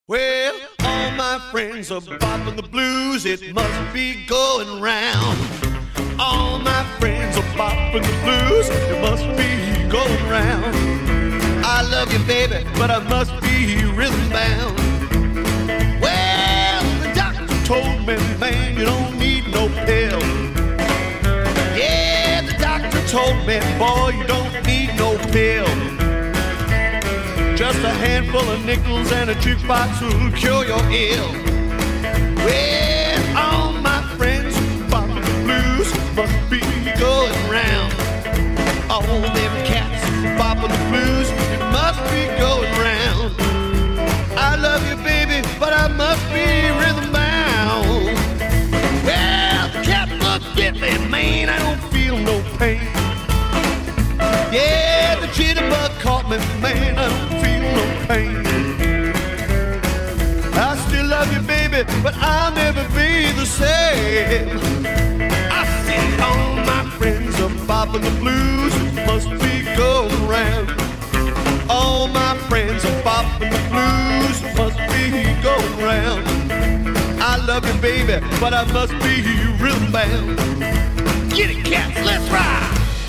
Well, all my friends are bopping the blues, it must be going round. All my friends are bopping the blues, it must be going round. I love you, baby, but I must be rhythm bound. Well, the doctor told me, man, you don't need no pill. Yeah, the doctor told me, boy, you don't need no pill. Just a handful of nickels and a jukebox will cure your ill. Well, all my friends bopping the blues must be going round. All them cats bopping the blues, it must be going round. I love you, baby, but I must be rhythm bound. Well, the cat looked at me, man, I don't feel no pain. Yeah, the jitterbug caught me, man, I don't feel no pain. I still love you, baby, but I'll never be the same. I said all my friends are bopping the blues, must be going round. All my friends are bopping the blues, must be going round. I love you, baby, but I must be rhythm bound. Get it, cats, let's ride!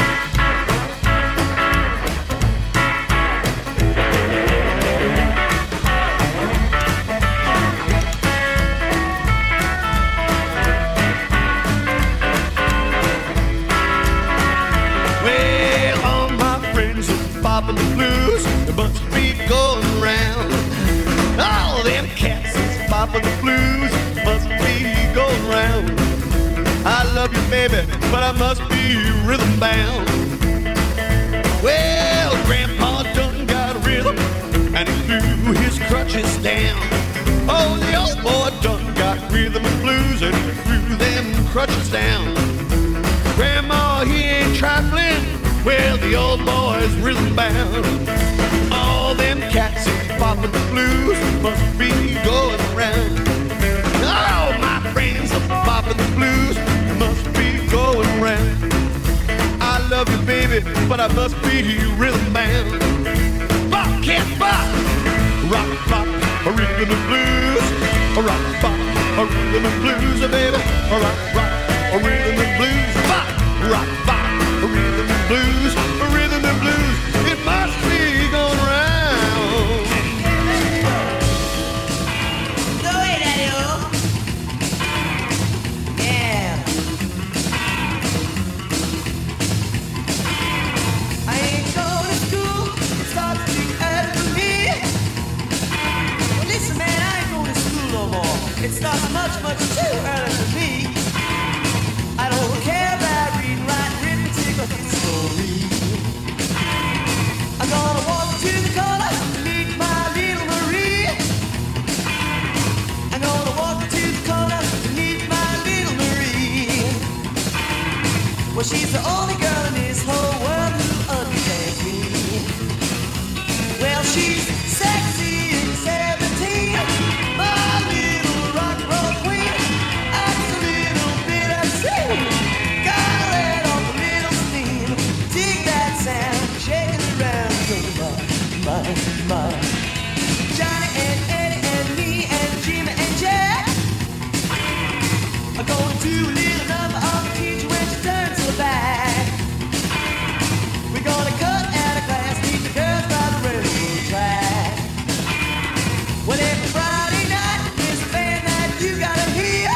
Bopping the blues, it must be going round. All them cats is bopping the blues, must be going round. I love you, baby, but I must be rhythm bound. Well, Grandpa done got a rhythm, and he threw his crutches down. Oh, the old boy done got rhythm and blues, and he threw them crutches down. Grandma, he ain't trifling. Well, the old boy's rhythm bound. All them cats is bopping the blues, must be going round. All my friends are bopping the blues, must be going round. I love you, baby, but I must be rhythm bound. Bop, cat, bop, rock, bop, a rhythm and blues, a rock, bop, a rhythm and blues, baby, a rock, rock, a rhythm and blues, bop, rock, bop. A rhythm and blues, a rhythm and blues, it must be going round. Go ahead, Daddy-o. Yeah. I ain't going to school, it starts to be early for me. Well, listen, man, I ain't going to school no more. It starts much, much too early for me. I don't care about reading, writing, history. I'm gonna walk to the corner to meet my little Marie. I'm gonna walk to the corner to meet my little Marie. Well, she's the only girl in this whole world who understands me. Well, she's sexy and 17, my little rock and roll queen. Acts a little bit obscene. Johnny and Eddie and me and Jimmy and Jack are gonna do a little number on the teacher when she turns her back. We're gonna cut out of class, meet the girls by the railroad track. Well, every Friday night is a band that you gotta hear.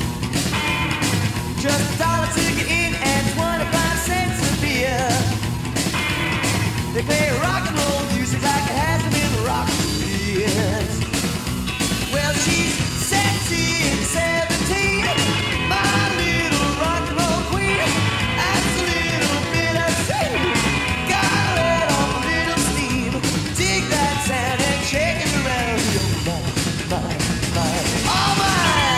Just $1 to get in and 25 cents a beer. They play rock and roll music like it hasn't been rock for years. Well, she's sexy and 17, my little rock and roll queen. That's a little bit obscene. Got her head on a little steam. Dig that sound and shake it around your mind. All mine.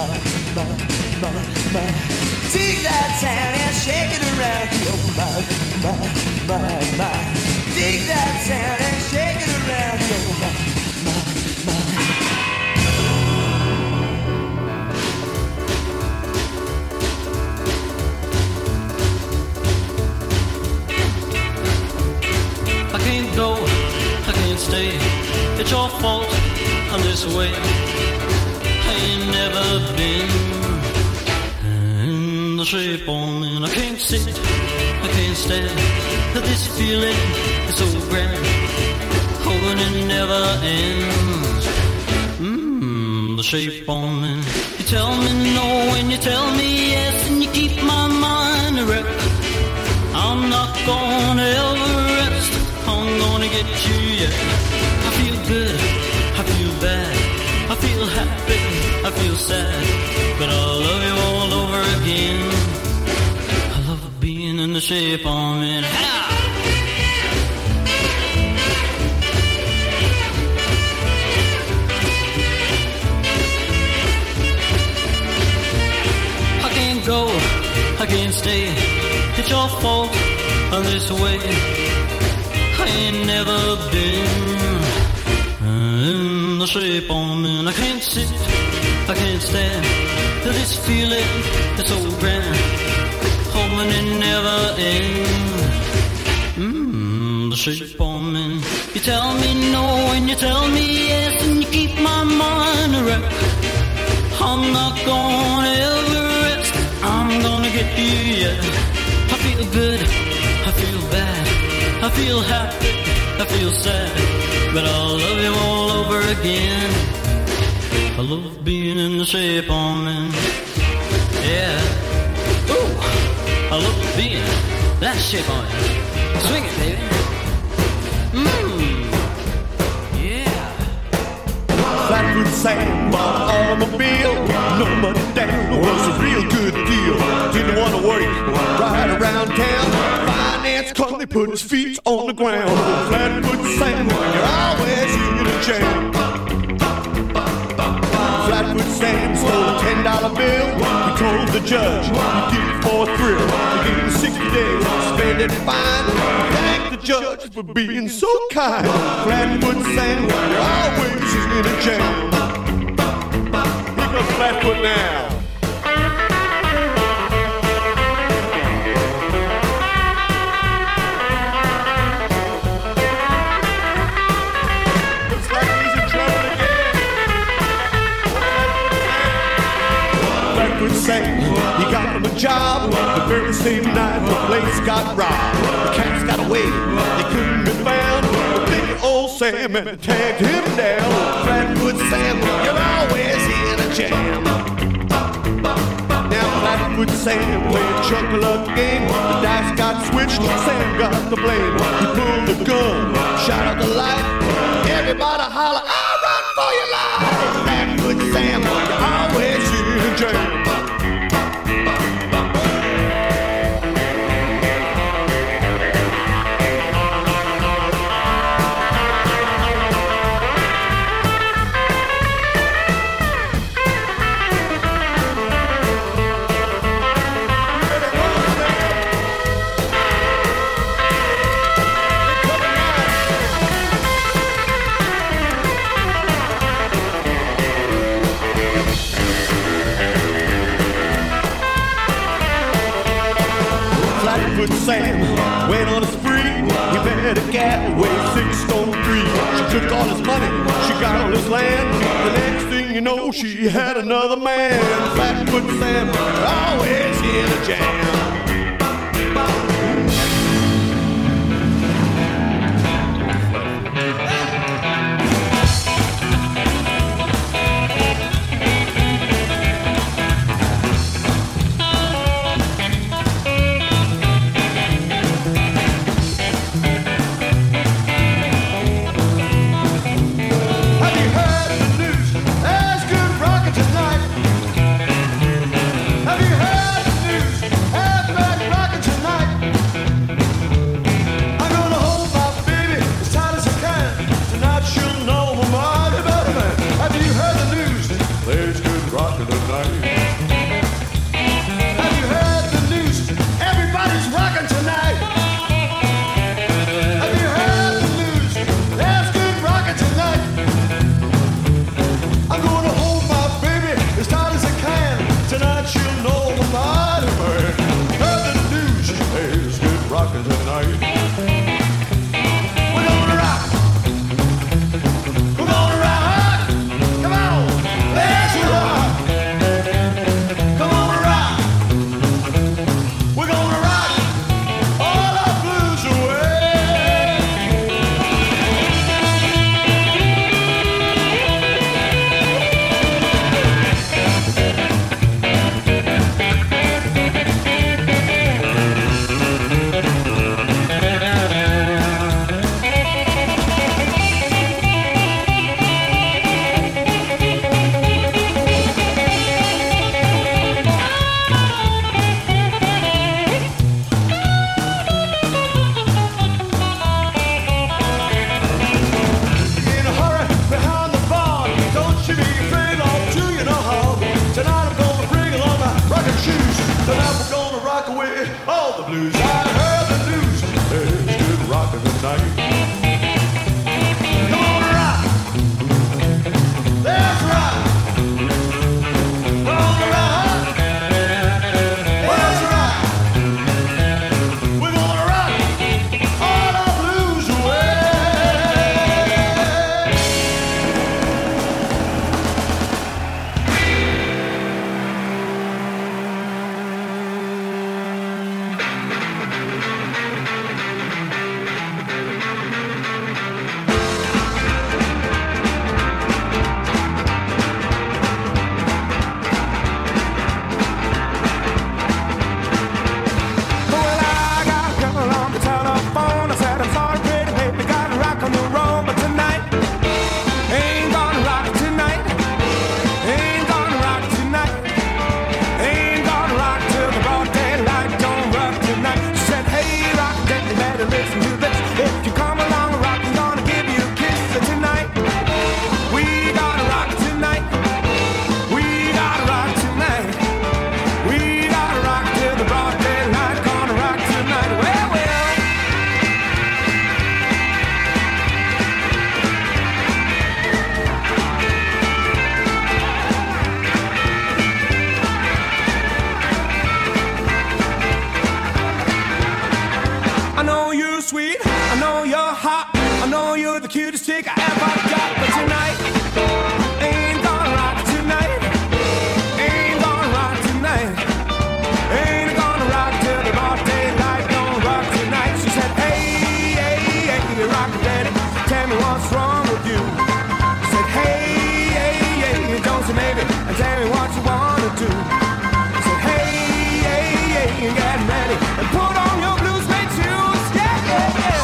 Dig that sound and shake it around. Dig that sound and shake it around. I can't go, I can't stay. It's your fault, I'm this way. I ain't never been in the shape on, and I can't sit, I can't stand. This feeling is so grand, hoping it never ends. The shape on, and you tell me no and you tell me yes, and you keep my mind erect. I'm not gonna ever rest, I'm gonna get you yet. I feel good, I feel bad, I feel happy, I feel sad, but I'll love you all over again. I love being in the shape I'm in. I can't go, I can't stay. It's your fault, I'm this way. I ain't never been in the shape I'm in. I can't sit, I can't stand. This feeling is so grand, hoping it never ends. The shape I'm in. You tell me no and you tell me yes, and you keep my mind erect. I'm not gonna ever rest, I'm gonna get you yet. I feel good, I feel bad, I feel happy, I feel sad, but I'll love you all over again. I love being in the shape I'm in. Yeah. Ooh, I love being that shape I'm in. Swing it, baby. Yeah. Flatwood Sam bought an automobile. No money down, was a real good deal. Didn't want to work, ride around town. Finance company put his feet on the ground. Flatwood Sam, you're always in a jam. Flatwood Sam stole a $10 bill. He told the judge he'd give it for a thrill. He gave him 60 days to spend it fine. Thank the judge for being so kind. Flatwood Sam, you're always in a jam. Here goes Flatwood now. Sam, he got him a job. The very same night the place got robbed. The cats got away, they couldn't be found. But big old Sam and tagged him down. Flatwood Sam, you're always in a jam. Now Flatwood Sam played chuck-a-luck game. The dice got switched, Sam got the blame. He pulled the gun, shot out the light. Everybody holler, I'll run for your life. Flatwood Sam, you're always in a jam. Flatwood Sam went on a spree. He met a gal weighed 6 stone 3. She took all his money, she got all his land. The next thing you know, she had another man. Flatwood Sam, always in a jam. Have you heard the news? Has been rocking tonight. tonight. Come on, rock. Let's rock. Come on, rock. Let's rock. We're gonna rock all our blues away. Well, I got a girl on the telephone. I said, I'm sorry, pretty baby, gotta rock on the road, but tonight ain't gonna rock tonight. Ain't gonna rock tonight. Ain't gonna rock till the broad daylight. Don't rock tonight. She said, hey, rock, then you better listen to this. If you come along, rock, I'm gonna give you a kiss. So tonight we gotta rock tonight. We gotta rock tonight. We gotta rock till the broad daylight. Gonna rock tonight. Well, well. I know you're sweet, I know you're hot, I know you're the cutest chick I ever got. But tonight ain't gonna rock tonight. Ain't gonna rock tonight. Ain't gonna rock till the broad daylight. Don't rock tonight. She said, hey, hey, hey, rock daddy, tell me what's wrong with you. I said, hey, hey, hey, don't say maybe, and tell me what you wanna do. I said, hey, hey, hey, get ready and put on your blue suede shoes. Yeah, yeah, yeah.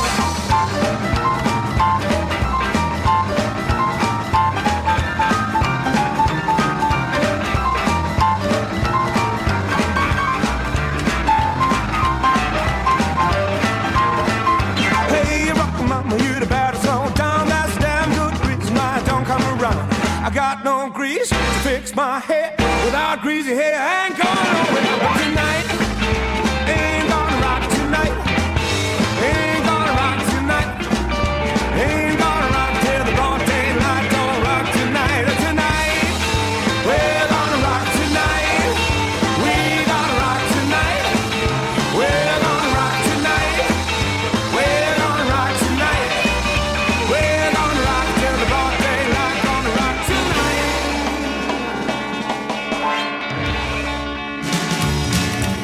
Hey, rock mama, you the better slow down. That's a damn good reason why I don't come around. I got no grease to fix my hair. Without greasy hair, I ain't going nowhere. But tonight ain't gonna rock tonight. Ain't gonna rock tonight. Ain't gonna rock till the broad daylight. Don't rock tonight. Tonight we're gonna rock tonight. We gotta rock tonight. We're gonna rock tonight. We're gonna rock tonight. We're gonna rock till the broad daylight. Gonna rock tonight.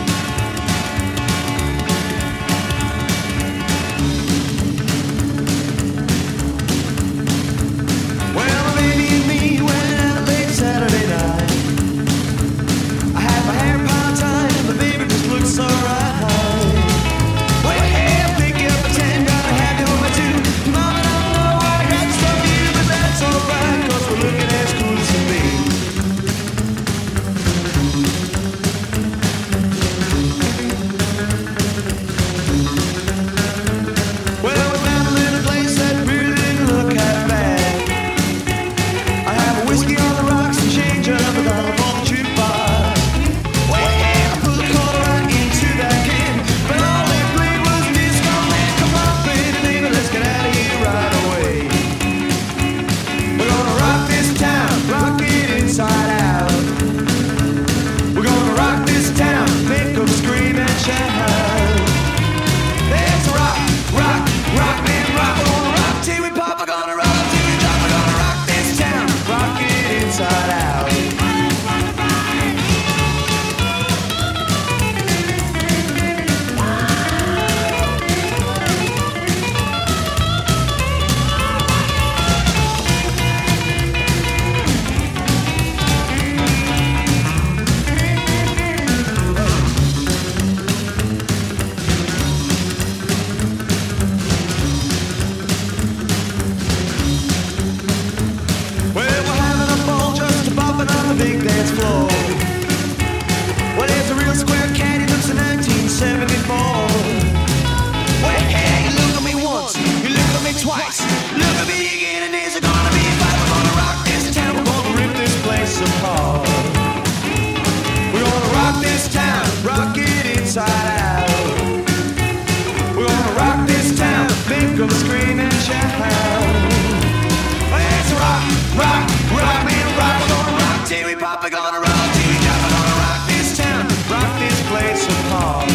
Tiwi Papa gonna rock, Tiwi Japa gonna rock this town, rock this place apart.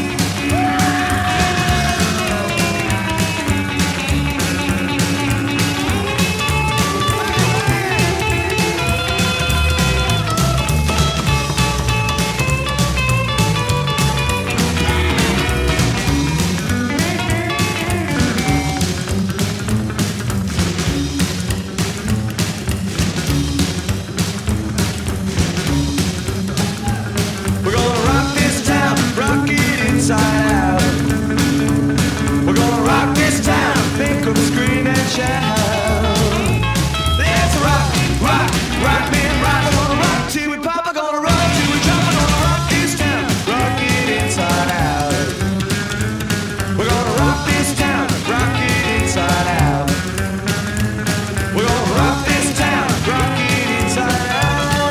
Inside out. We're gonna rock this town, make 'em scream and shout. Let's rock, rock, rock, man, rock. We're gonna rock till we pop, we're gonna rock till we jump. We're gonna rock this town, rock it inside out. We're gonna rock this town, rock it inside out. We're gonna rock this town, rock it inside out.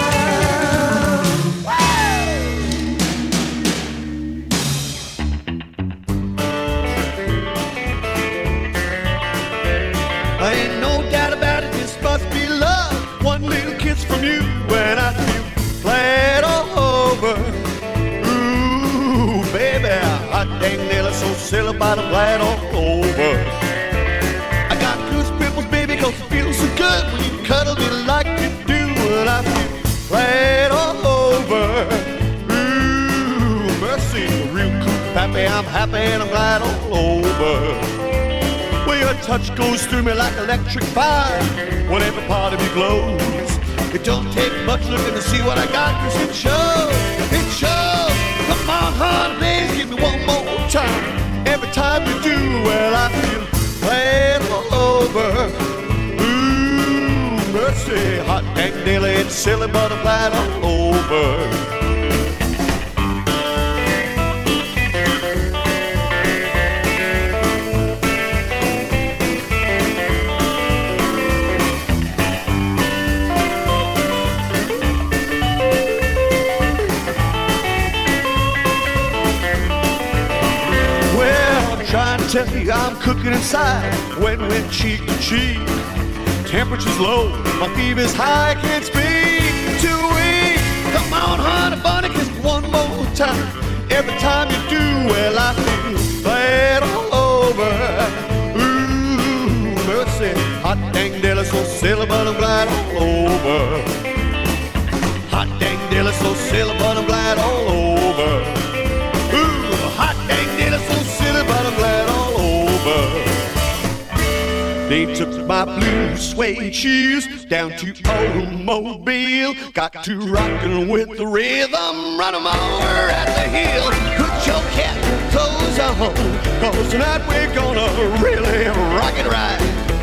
Ain't no doubt about it, this must be love. One little kiss from you and I feel flat all over. Ooh, baby, hot dang nearly so silly about a flat all over. I got goose pimples, baby, 'cause it feels so good when you cuddle me like you do. And I feel flat all over. Ooh, mercy, real cool, happy, I'm happy and I'm glad all over. Well, your touch goes through me like electric fire when every part of you glows. It don't take much looking to see what I got, 'cause it shows, it shows. Come on, honey, please give me one more time. Every time you do, well, I feel glad all over. Ooh, mercy, hot dang dilly, it's silly, but I'm glad all over. Trying to tell you I'm cooking inside when we're cheek to cheek. Temperature's low, my fever's high, I can't speak. Too weak. Come on, honey bunny, kiss me one more time. Every time you do, well, I feel glad all over. Ooh, mercy, hot dang dilly, so silly, but I'm glad all over. Hot dang dilly, so silly, but I'm glad all over. Ooh, hot dang dilly, so silly, but I'm glad all over. They took my blue suede shoes down to Automobile. Got to rockin' with the rhythm, run 'em over at the hill. Put your cat clothes on, 'cause tonight we're gonna really rock it right.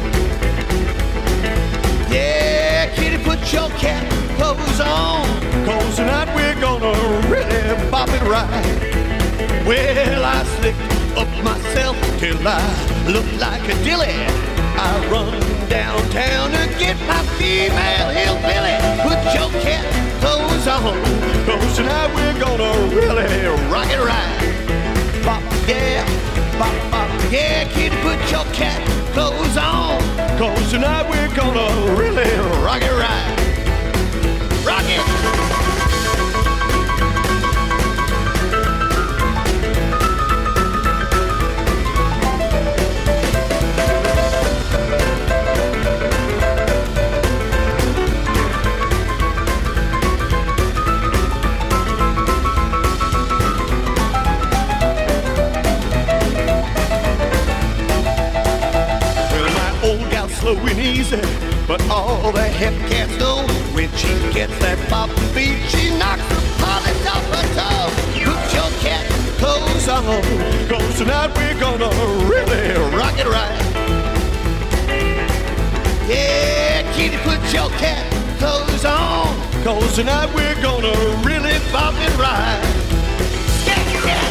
Yeah, kitty, put your cat clothes on, 'cause tonight we're gonna really bop it right. Well, I slicked up myself till I look like a dilly. I run downtown to get my female hillbilly. Put your cat clothes on, 'cause tonight we're gonna really rock it right. Bop, yeah, bop, bop, yeah, kitty, put your cat clothes on, 'cause tonight we're gonna really rock it right. Rock it! Slow and easy, but all the hip cats know when she gets that bopping beat, she knocks the polish off her toe. Put your cat clothes on, 'cause tonight we're gonna really rock it right. Yeah, kitty, put your cat clothes on, 'cause tonight we're gonna really bop it right. Scat, cat.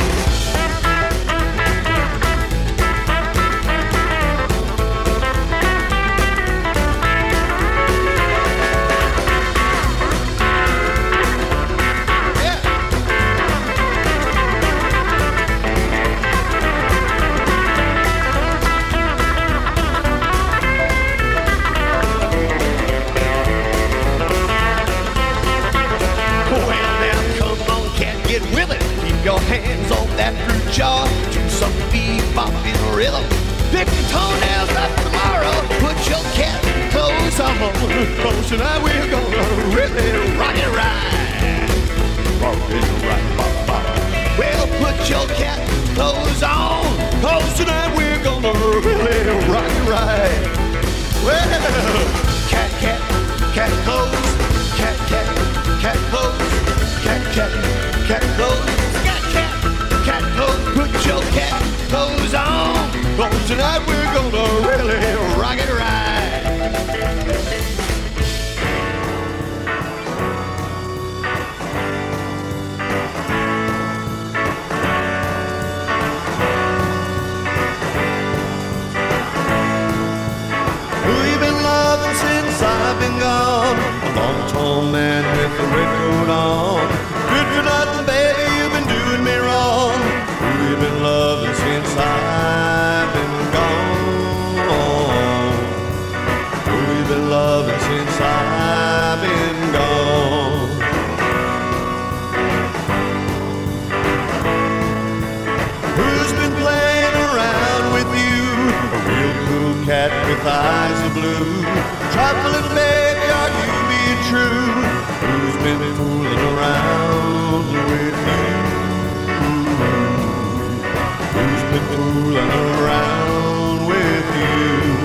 that fruit jar to some bebop-in rhythm. Pick your toenails up tomorrow, put your cat clothes on, 'cause tonight we're gonna really rock it right. Rock it right, bop, bop. Well, put your cat clothes on, 'cause tonight we're gonna really rock it right. Well, cat, cat, cat clothes, cat, cat, cat clothes, cat, cat, cat clothes, cat, cat, cat clothes, put your cat clothes on, 'cause tonight we're gonna really rock it right. We've been loving since I've been gone, a long tall man with a red coat on. Good for nothing, baby, you've been doing me wrong. We've been loving since I've been gone. We've been loving since I've been gone. Who's been playing around with you? A real cool cat with eyes of blue. Drop a little baby, are you being true? Who's been fooling around with you? Who's been fooling around with you?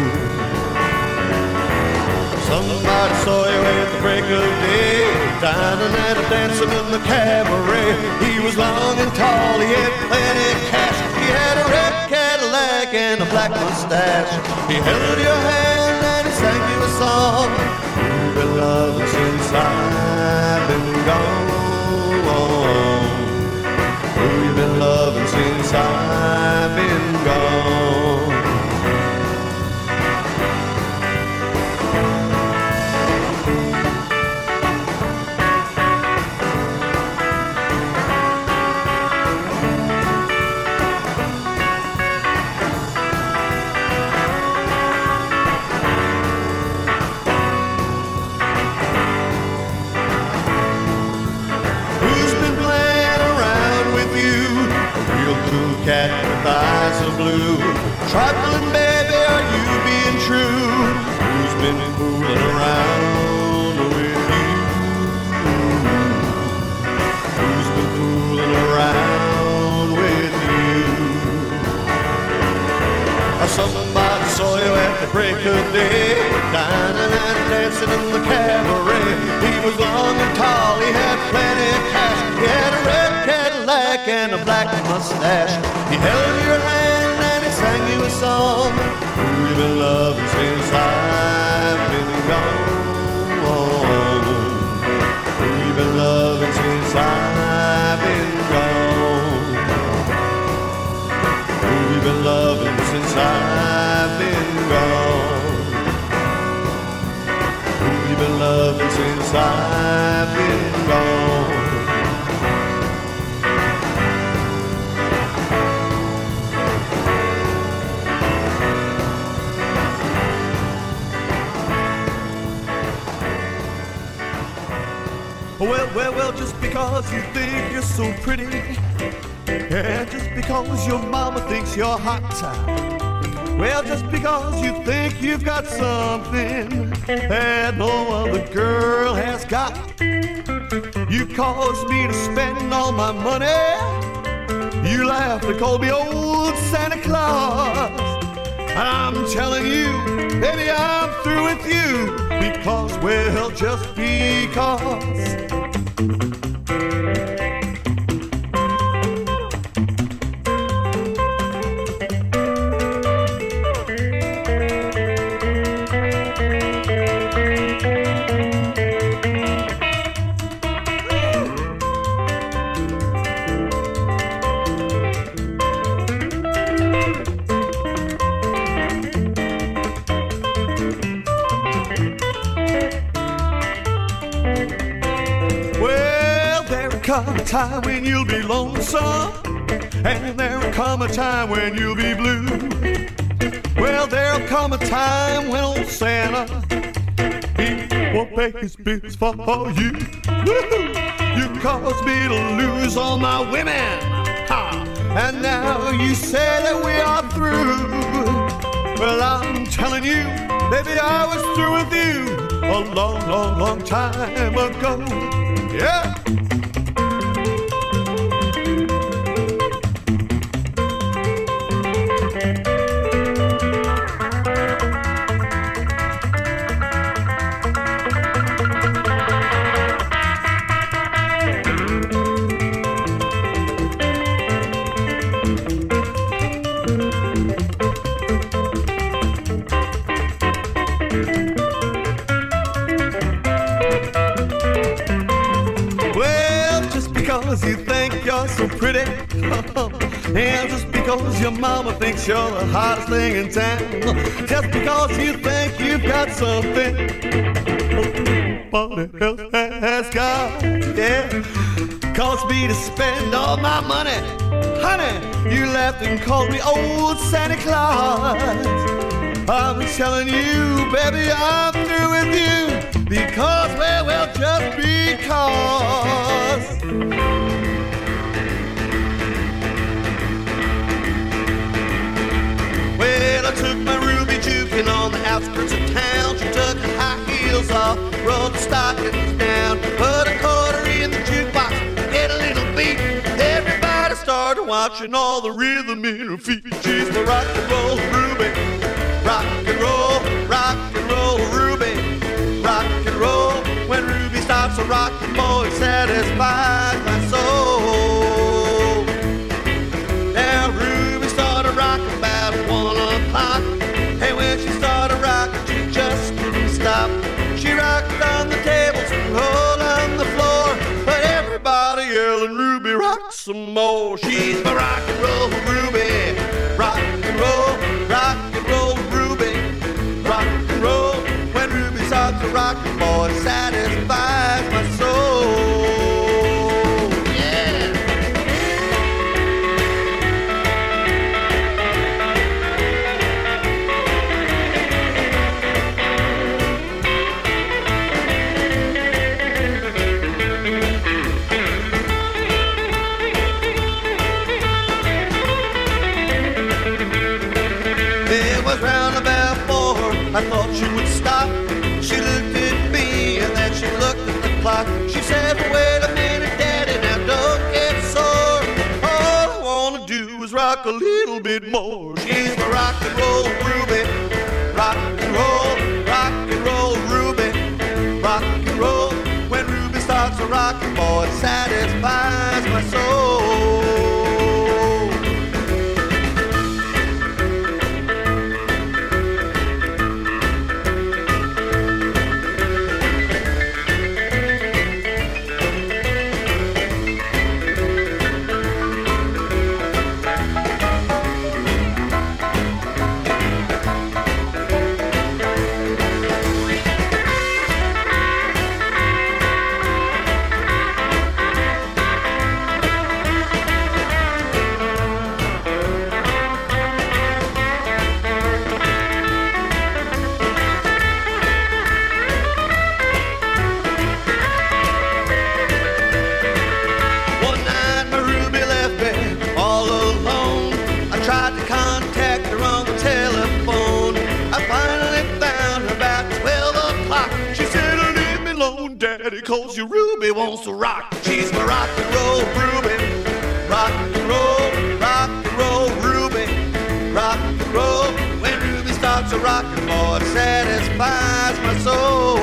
Somebody saw you at the break of day, dining and dancing in the cabaret. He was long and tall, he had plenty of cash. He had a red Cadillac and a black mustache. He held your hand and he sang you a song. We've been loving since I've been gone. We've been loving since I've been gone. Cat with eyes of blue. Trifling baby, are you being true? Who's been fooling around with you? Who's been fooling around with you? Somebody saw you at the break of day, dining and dancing in the cabaret. He was long and tall, he had plenty of cash. He had a red Cadillac and a black mustache. He held your hand and he sang you a song. We've been loving since I've been gone. We've been loving since I've been gone. We've been loving since I've been gone. We've been loving since I've been gone. Well, just because you think you're so pretty, and just because your mama thinks you're hot, well, just because you think you've got something that no other girl has got, you caused me to spend all my money. You laugh and call me old Santa Claus, and I'm telling you, baby, I'm through with you, because, well, just because. Come a time when you'll be lonesome, and there'll come a time when you'll be blue. Well, there'll come a time when old Santa, he won't pay his bills for you. Woo-hoo! You caused me to lose all my women, ha! and now you say that we are through. Well, I'm telling you, baby, I was through with you a long, long, long time ago. Yeah. You think you're so pretty, and just because your mama thinks you're the hottest thing in town, just because you think you've got something nobody else has got, yeah, caused me to spend all my money. Honey, you laughed and called me old Santa Claus. I'm telling you, baby, I'm through with you, because, well, just because. Well, I took my ruby juking on the outskirts of town. She took her high heels off, rolled the stockings down, put a quarter in the jukebox, get a little beat. Everybody started watching all the rhythm in her feet. She's the rock and roll Ruby, rock and roll Ruby, rock and roll. When Ruby starts to rock, boy, it satisfies my soul. Now Ruby started rocking about 1 o'clock, and when she started rocking, she just couldn't stop. She rocked on the tables and rolled on the floor, but everybody yelling, Ruby, rock some more. She's my rock and roll Ruby, rock and roll Ruby, rock and roll. When Ruby starts to rock, boy, it satisfies my soul. I thought she would stop. She looked at me and then she looked at the clock. She said, wait a minute, Daddy, now don't get sore. All I wanna do is rock a little bit more. She's my rock and roll Ruby, rock and roll Ruby, rock and roll. When Ruby starts to rock, boy, it satisfies my soul. Cause your Ruby wants to rock. She's my rock and roll Ruby, rock and roll Ruby, rock and roll. When Ruby starts to rock, boy, it satisfies my soul.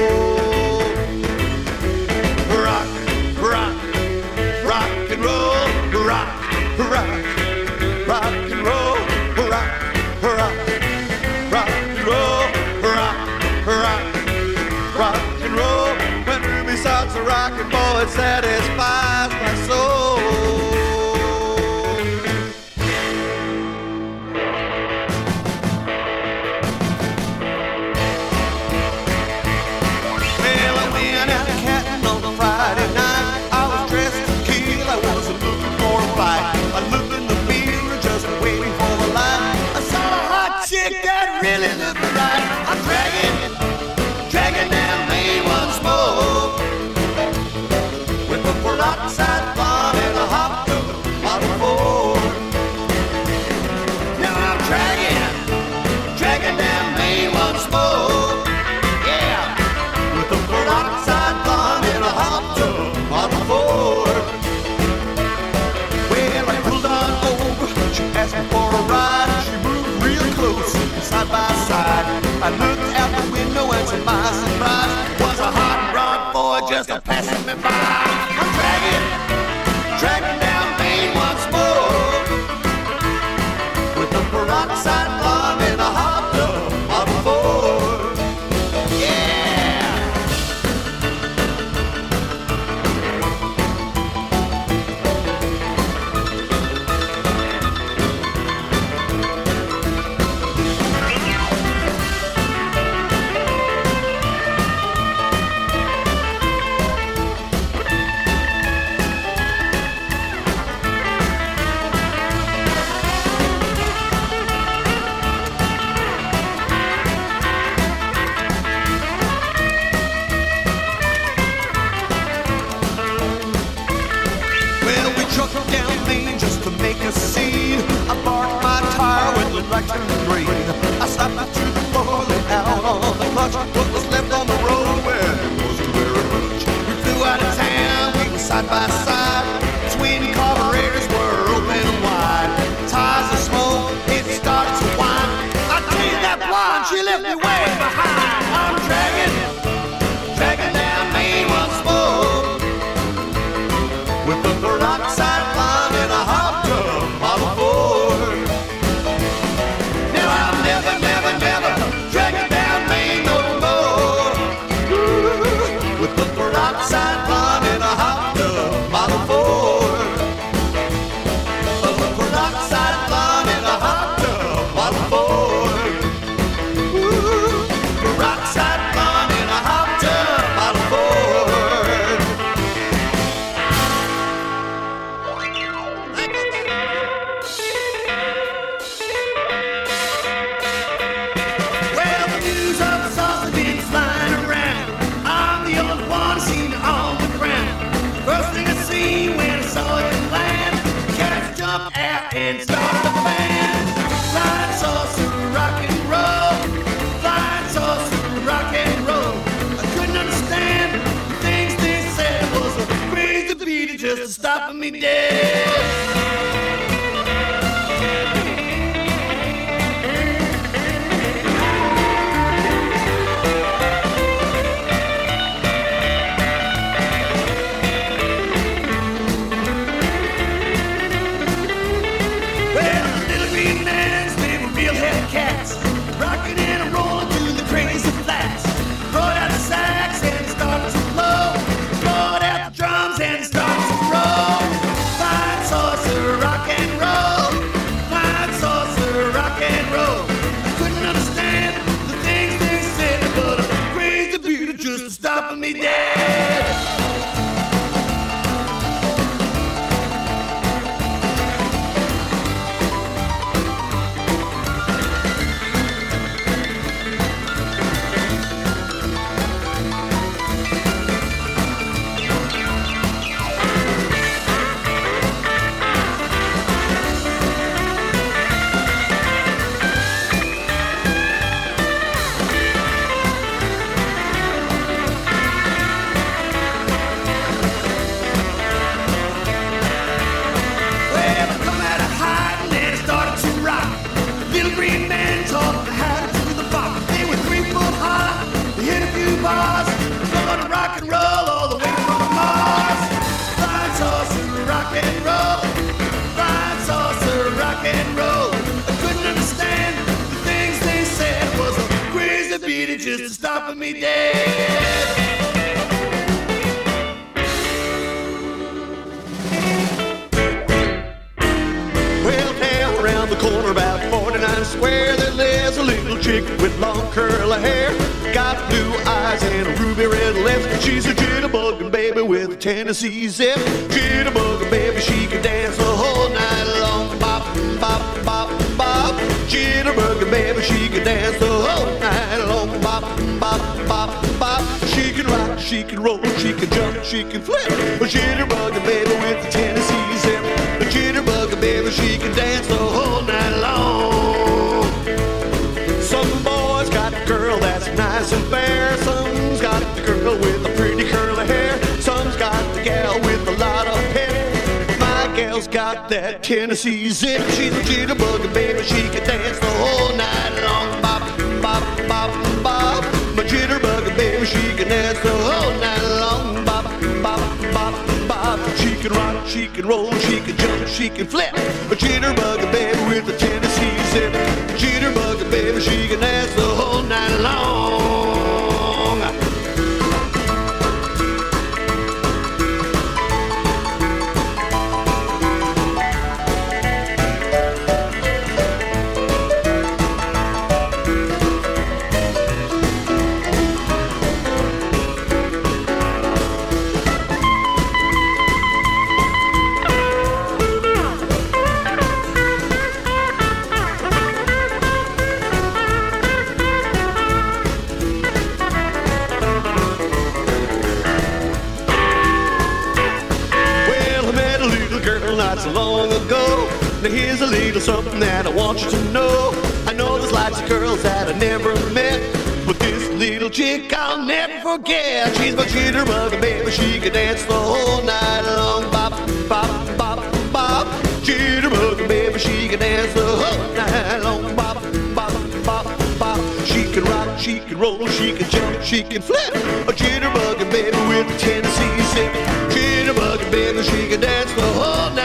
Rock and roll, rock and roll, rock and roll, rock and roll. When Ruby starts to rock, boy, it satisfies my soul. Well, I went out catting on a Friday night. I was dressed to kill, I wasn't looking for a fight. I looked in the mirror just waiting for the light. I saw a hot chick that really looked right. I'm dragging down me once more. With start passing me by. I'm dragging down Maine once more with a peroxide blonde and a hot tub Model 4. Yeah. Down Main just to make a scene. I parked my tire when the light turned green. I stopped to the floor, laid out on the clutch. What was left on the road, well, it wasn't very much. We flew out of town, we were side by side. Twin carburetors were open wide. Tires of smoke, it started to whine. I tell you that blonde, she left me way behind. I'm dragging down Main once more with the peroxide blonde and a hot tub Model 4. Now I'm never dragging down Main no more. Ooh, with the peroxide blonde and a hot tub Model 4. The peroxide blonde and a hot tub Model 4. Ooh, peroxide blonde and a hot tub Model 4. Well, the news of the sauce has been flying around. I'm the only one seen on the ground. First thing I seen when I saw it land, cats jumped out and started the band. Flying saucer, rock and roll. Flying saucer, rock and roll. I couldn't understand the things they said was a crazy beat, just stopping me dead. Well, the little green mans, they were real heavy cats, rocking and rolling to the crazy flats. Brought out the sax and it started to blow. Brought out the drums and it started to roll. Flying saucer, rock and roll. Flying saucer, rock and roll. I couldn't understand the things they said, but a crazy beat just stopping me dead. Well, I come out of hiding and it started to rock. Little green man taught me how to do the bop. They were 3 foot high, they hit a few bars. Gonna rock and roll all the way from Mars. Flying saucer, rock and roll. Flying saucer, rock and roll. I couldn't understand the things they said was a crazy beat, it just stopping me dead. Well, down around the corner about 49 Square, there lives a little chick with long curly hair. Got blue eyes and a ruby red lips. She's a jitterbugging baby with a Tennessee zip. Jitterbugging baby, she can dance the whole night long. Bop, bop, bop, bop. Jitterbugging baby, she can dance the whole night long. Bop, bop, bop, bop. She can rock, she can roll, she can jump, she can flip. A jitterbugging baby with a Tennessee zip. A jitterbugging baby, she can dance the whole night long. Some boys got a girl that's nice and fair. Some's got the girl with the pretty curly hair. Some's got the gal with a lot of hair. My gal's got that Tennessee zip. She's a jitterbugging baby, she can dance the whole night long. Bop, bop, bop, bop. My jitterbugging baby, she can dance the whole night long. Bop, can rock, she can roll, she can jump, she can flip. A jitterbug baby with a Tennessee zip. Jitterbug baby, she can dance the whole night long. Not so long ago. Now here's a little something that I want you to know. I know there's lots of girls that I never met, but this little chick I'll never forget. She's my jitterbug baby, she can dance the whole night long. Bop, bop, bop, bop. Jitterbug baby, she can dance the whole night long. Bop, bop, bop, bop. She can rock, she can roll, she can jump, she can flip. A jitterbug baby with a Tennessee zip. Jitterbug baby, she can dance the whole night.